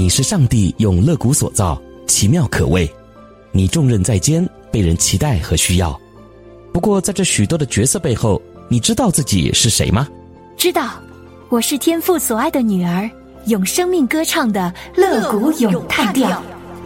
你是上帝用肋骨所造，奇妙可畏。你重任在肩，被人期待和需要。不过在这许多的角色背后，你知道自己是谁吗？ 知道，我是天父所爱的女儿，用生命歌唱的肋骨咏叹调。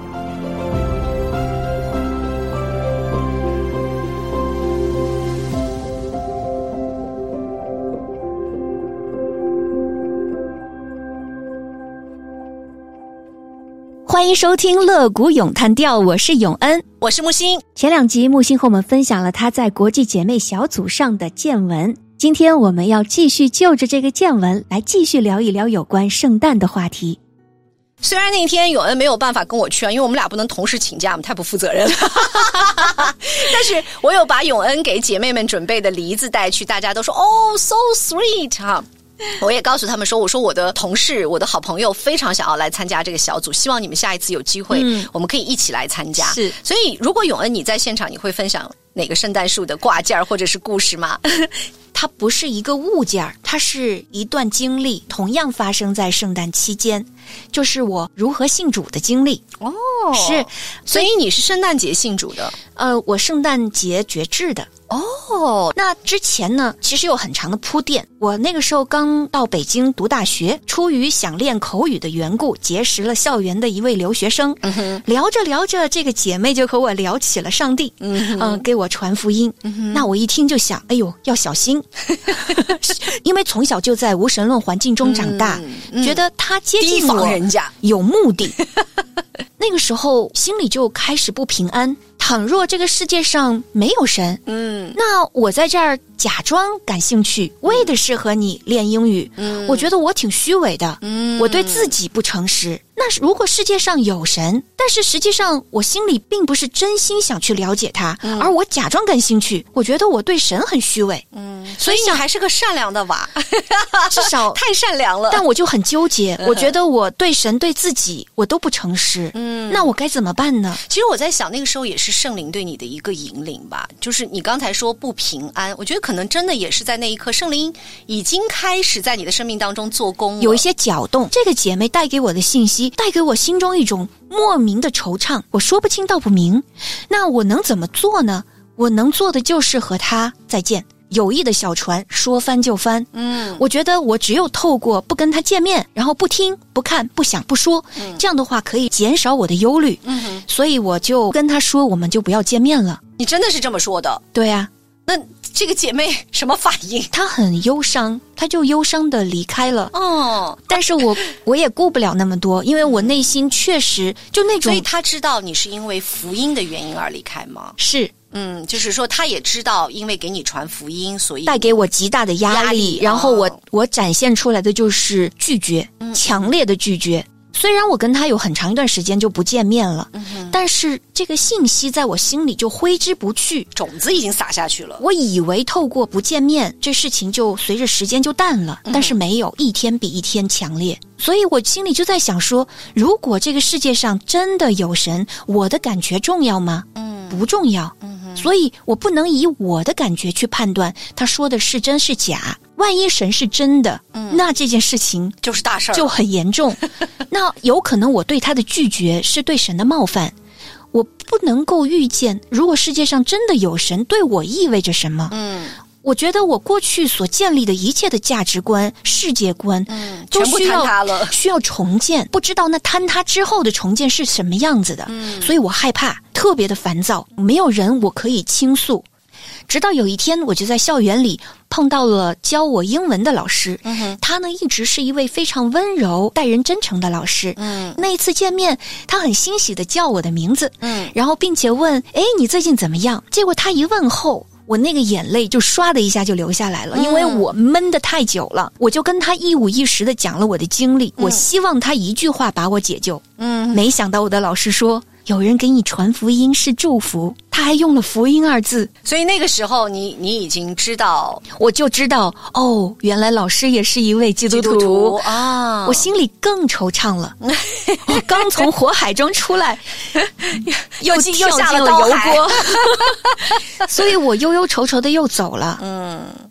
欢迎收听肋骨咏叹调，我是永恩， 我是木星。 前2集木星和我们分享了他在国际姐妹小组上的见闻，今天我们要继续就着这个见闻来继续聊一聊有关圣诞的话题。 虽然那天永恩没有办法跟我去啊，因为我们俩不能同时请假，我们太不负责任了但是我有把永恩给姐妹们准备的梨子带去，大家都说哦 so sweet 哈。我也告诉他们说，我说我的同事我的好朋友非常想要来参加这个小组，希望你们下一次有机会我们可以一起来参加。 是， 所以如果永恩你在现场，你会分享哪个圣诞树的挂件或者是故事吗？ 它不是一个物件，它是一段经历，同样发生在圣诞期间，就是我如何信主的经历。 哦， 是， 所以你是圣诞节信主的？ 我圣诞节绝志的。 哦， 那之前呢，其实有很长的铺垫。我那个时候刚到北京读大学，出于想练口语的缘故，结识了校园的一位留学生。聊着聊着，这个姐妹就和我聊起了上帝，给我传福音。那我一听就想，哎呦，要小心，因为从小就在无神论环境中长大，觉得他接近我提防人家有目的。那个时候心里就开始不平安。倘若这个世界上没有神，那我在这儿假装感兴趣，为的是和你练英语，我觉得我挺虚伪的，我对自己不诚实。那如果世界上有神，但是实际上我心里并不是真心想去了解他，而我假装感兴趣，我觉得我对神很虚伪。 所以你还是个善良的娃至少太善良了。 但我就很纠结，我觉得我对神对自己我都不诚实，那我该怎么办呢？ 其实我在想，那个时候也是圣灵对你的一个引领吧，就是你刚才说不平安，我觉得可能真的也是在那一刻，圣灵已经开始在你的生命当中做工了， 有一些搅动。这个姐妹带给我的信息，带给我心中一种莫名的惆怅，我说不清道不明。那我能怎么做呢？我能做的就是和她再见，友谊的小船说翻就翻。我觉得我只有透过不跟他见面，然后不听不看不想不说，这样的话可以减少我的忧虑。所以我就跟他说，我们就不要见面了。 你真的是这么说的？ 对啊。 那这个姐妹什么反应？ 她很忧伤，她就忧伤的离开了。但是我也顾不了那么多，因为我内心确实就那种。 所以她知道你是因为福音的原因而离开吗？ 是。 就是说他也知道因为给你传福音，所以带给我极大的压力，然后我展现出来的就是拒绝，强烈的拒绝。虽然我跟他有很长一段时间就不见面了，但是这个信息在我心里就挥之不去， 种子已经撒下去了。 我以为透过不见面，这事情就随着时间就淡了，但是没有，一天比一天强烈。所以我心里就在想说，如果这个世界上真的有神，我的感觉重要吗？不重要。所以我不能以我的感觉去判断他说的是真是假。万一神是真的，那这件事情就是大事儿， 就很严重。那有可能我对他的拒绝是对神的冒犯。我不能够预见，如果世界上真的有神，对我意味着什么。我觉得我过去所建立的一切的价值观、世界观，都需要重建。不知道那坍塌之后的重建是什么样子的，所以我害怕，特别的烦躁，没有人我可以倾诉。直到有一天，我就在校园里碰到了教我英文的老师，他呢一直是一位非常温柔、待人真诚的老师。那一次见面，他很欣喜地叫我的名字，然后并且问：“哎，你最近怎么样？”结果他一问候，我那个眼泪就唰的一下就流下来了，因为我闷得太久了。我就跟他一五一十地讲了我的经历，我希望他一句话把我解救。没想到我的老师说，有人给你传福音是祝福，他还用了福音2字。 所以那个时候你已经知道， 我就知道哦，原来老师也是一位基督徒啊！我心里更惆怅了。我刚从火海中出来，又下了油锅，所以我忧忧愁愁的又走了。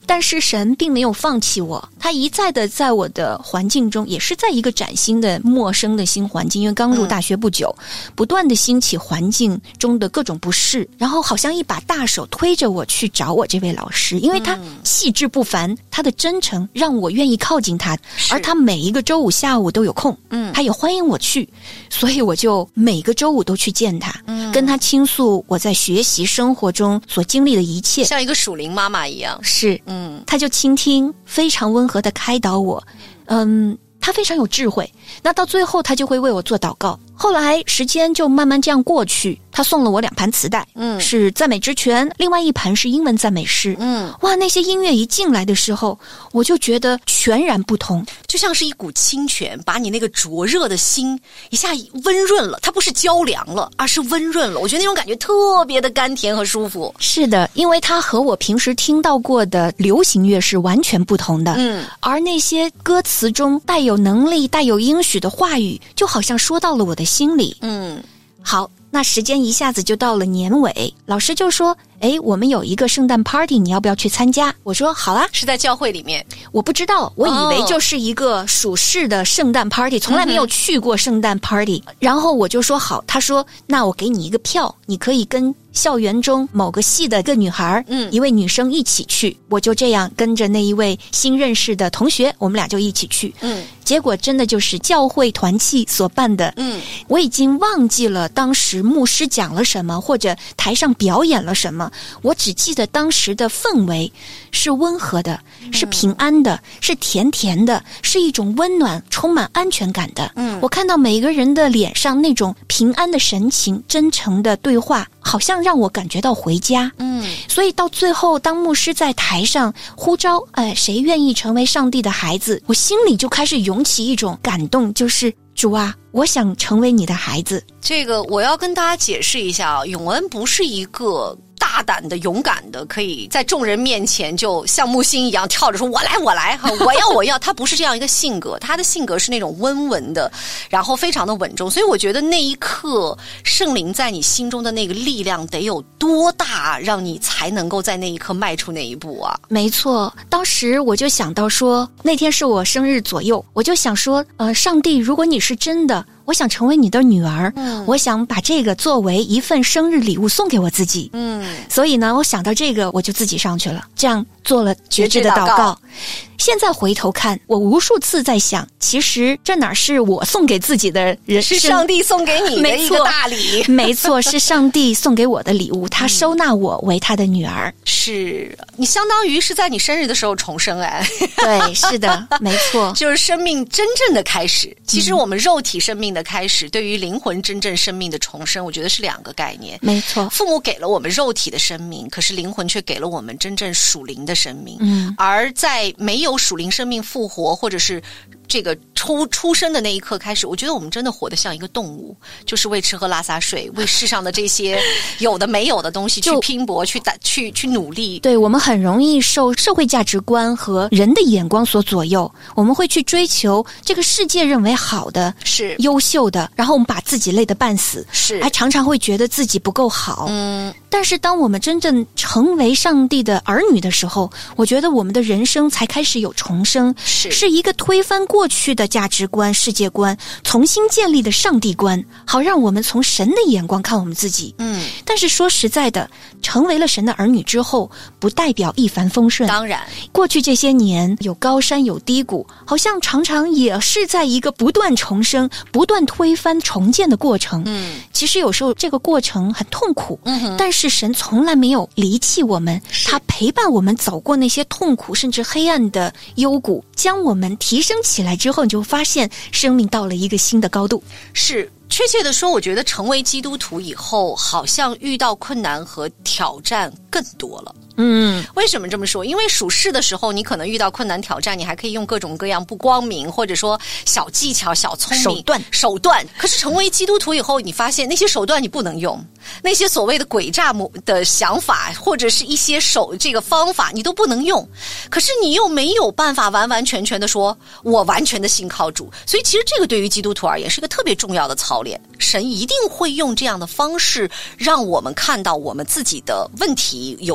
但是神并没有放弃我，他一再的在我的环境中，也是在一个崭新的陌生的新环境，因为刚入大学不久，不断的兴起环境中的各种不适，然后好像一把大手推着我去找我这位老师，因为他细致不凡，他的真诚让我愿意靠近他，而他每一个周五下午都有空，他也欢迎我去，所以我就每个周五都去见他，跟他倾诉我在学习生活中所经历的一切， 像一个属灵妈妈一样。 是，他就倾听，非常温和的开导我，他非常有智慧，那到最后他就会为我做祷告。后来时间就慢慢这样过去，他送了我2盘磁带，是赞美之泉，另外1盘是英文赞美诗。哇，那些音乐一进来的时候，我就觉得全然不同， 就像是一股清泉，把你那个灼热的心一下温润了，它不是浇凉了，而是温润了。我觉得那种感觉特别的甘甜和舒服。 是的，因为它和我平时听到过的流行乐是完全不同的。而那些歌词中带有能力、带有应许的话语，就好像说到了我的心里。好，那时间一下子就到了年尾，老师就说，我们有一个圣诞 party， 你要不要去参加？我说好啊。 是在教会里面？ 我不知道，我以为就是一个属世的圣诞 party， 从来没有去过圣诞 party。然后我就说好，他说那我给你一个票，你可以跟校园中某个系的一个女孩，一位女生一起去。我就这样跟着那一位新认识的同学，我们俩就一起去。结果真的就是教会团契所办的。我已经忘记了当时牧师讲了什么，或者台上表演了什么，我只记得当时的氛围是温和的，是平安的，是甜甜的，是一种温暖充满安全感的。我看到每个人的脸上那种平安的神情，真诚的对话，好像让我感觉到回家。所以到最后当牧师在台上呼召谁愿意成为上帝的孩子，我心里就开始涌起一种感动，就是主啊，我想成为你的孩子。 这个我要跟大家解释一下啊，永恩不是一个大胆的、勇敢的，可以在众人面前就像木星一样跳着说我来我来我要他不是这样一个性格，他的性格是那种温文的，然后非常的稳重。所以我觉得那一刻圣灵在你心中的那个力量得有多大，让你才能够在那一刻迈出那一步啊。 没错，当时我就想到说，那天是我生日左右，我就想说上帝，如果你是真的，我想成为你的女儿，我想把这个作为一份生日礼物送给我自己。所以呢，我想到这个，我就自己上去了，这样做了觉知的祷告。现在回头看，我无数次在想，其实这哪是我送给自己的人生， 是上帝送给你的一个大礼。 没错，是上帝送给我的礼物，他收纳我为他的女儿。 是你相当于是在你生日的时候重生。 对，是的，没错， 就是生命真正的开始。其实我们肉体生命的开始，对于灵魂真正生命的重生，我觉得是2个概念。 没错， 父母给了我们肉体的生命，可是灵魂却给了我们真正属灵的生命。而在没有属灵生命复活，或者是这个出生的那一刻开始，我觉得我们真的活得像一个动物，就是为吃喝拉撒睡，为世上的这些有的没有的东西去拼搏，去努力。 对，我们很容易受社会价值观和人的眼光所左右，我们会去追求这个世界认为好的、 是优秀的，然后我们把自己累得半死， 是还常常会觉得自己不够好。但是当我们真正成为上帝的儿女的时候，我觉得我们的人生才开始有重生，是一个推翻过去的价值观、世界观，重新建立的上帝观，好让我们从神的眼光看我们自己。但是说实在的，成为了神的儿女之后，不代表一帆风顺。 当然， 过去这些年有高山有低谷，好像常常也是在一个不断重生、不断推翻、重建的过程。其实有时候这个过程很痛苦，但是神从来没有离弃我们，他陪伴我们走过那些痛苦甚至黑暗的幽谷，将我们提升起来之后，你就发现生命到了一个新的高度。 是，确切的说，我觉得成为基督徒以后，好像遇到困难和挑战更多了。为什么这么说？因为属世的时候，你可能遇到困难挑战，你还可以用各种各样不光明或者说小技巧、小聪明、手段。可是成为基督徒以后，你发现那些手段你不能用，那些所谓的诡诈的想法或者是一些这个方法你都不能用。可是你又没有办法完完全全的说我完全的信靠主，所以其实这个对于基督徒而言是一个特别重要的操练。神一定会用这样的方式让我们看到我们自己的问题有限，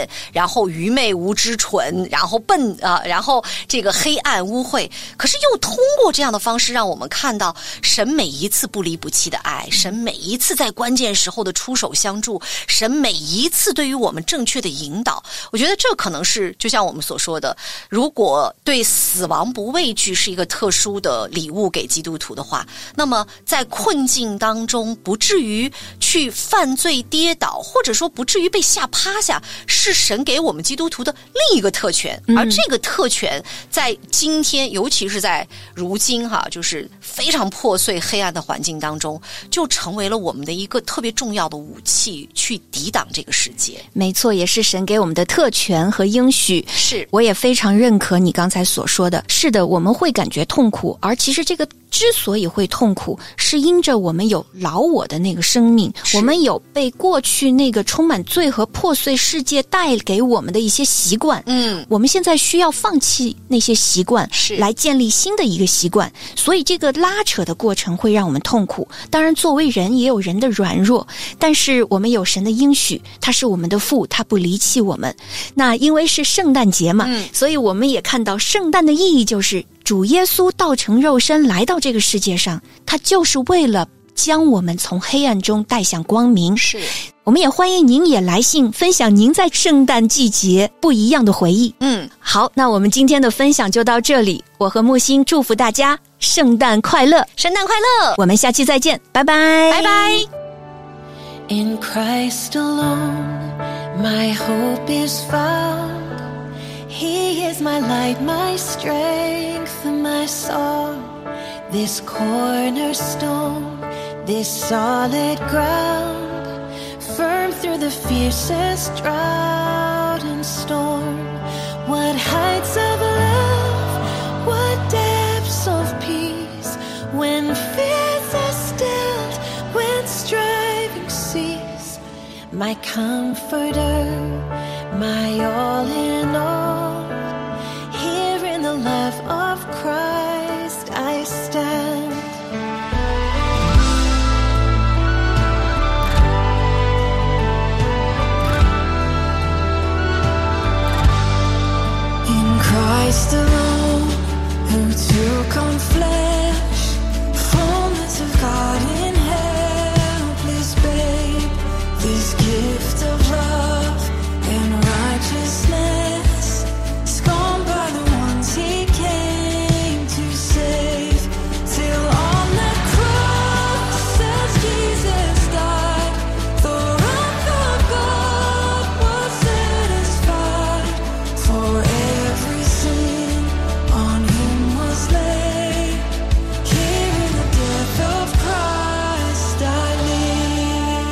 见，然后愚昧无知蠢，然后然后这个黑暗污秽，可是又通过这样的方式让我们看到神每一次不离不弃的爱，神每一次在关键时候的出手相助，神每一次对于我们正确的引导。我觉得这可能是就像我们所说的，如果对死亡不畏惧是一个特殊的礼物给基督徒的话，那么在困境当中不至于去犯罪跌倒，或者说不至于被吓趴下，是神给我们基督徒的另一个特权。而这个特权在今天，尤其是在如今就是非常破碎黑暗的环境当中，就成为了我们的一个特别重要的武器，去抵挡这个世界。 没错，也是神给我们的特权和应许。 是， 我也非常认可你刚才所说的，是的，我们会感觉痛苦，而其实这个之所以会痛苦，是因着我们有老我的那个生命，我们有被过去那个充满罪和破碎世界带给我们的一些习惯。我们现在需要放弃那些习惯，来建立新的一个习惯，所以这个拉扯的过程会让我们痛苦。当然作为人也有人的软弱，但是我们有神的应许，他是我们的父，他不离弃我们。那因为是圣诞节嘛，所以我们也看到圣诞的意义就是主耶稣道成肉身来到这个世界上，他就是为了将我们从黑暗中带向光明。 是， 我们也欢迎您也来信分享您在圣诞季节不一样的回忆。好，那我们今天的分享就到这里，我和木星祝福大家圣诞快乐， 圣诞快乐， 我们下期再见，拜拜， 拜拜。 In Christ alone, my hope is found. He is my light, my strength, my song. This cornerstone, this solid ground, firm through the fiercest drought and storm. What heights of love, what depths of peace, when fears are stilled, when striving cease. My comforter, my all in all, here in the love of Christ I stand. In Christ alone, who took on flesh, fullness of God in helpless babe, this gift of love and righteousness, scorned by the ones he came to save, till on that cross as Jesus died, the wrath of God was satisfied. For every sin on him was laid, here in the death of Christ I live.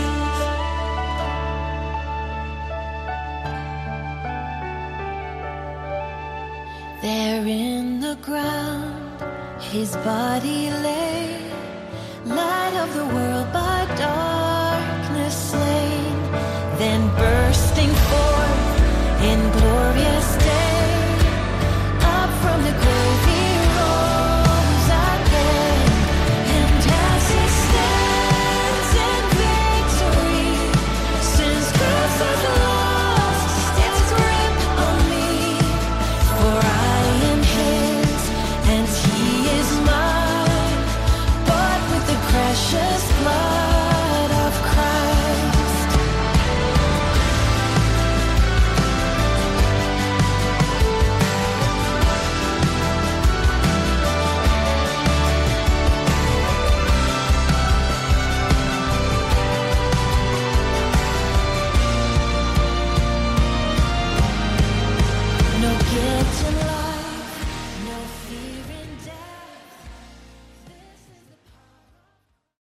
There in the ground his body lay, light of the world by dawn.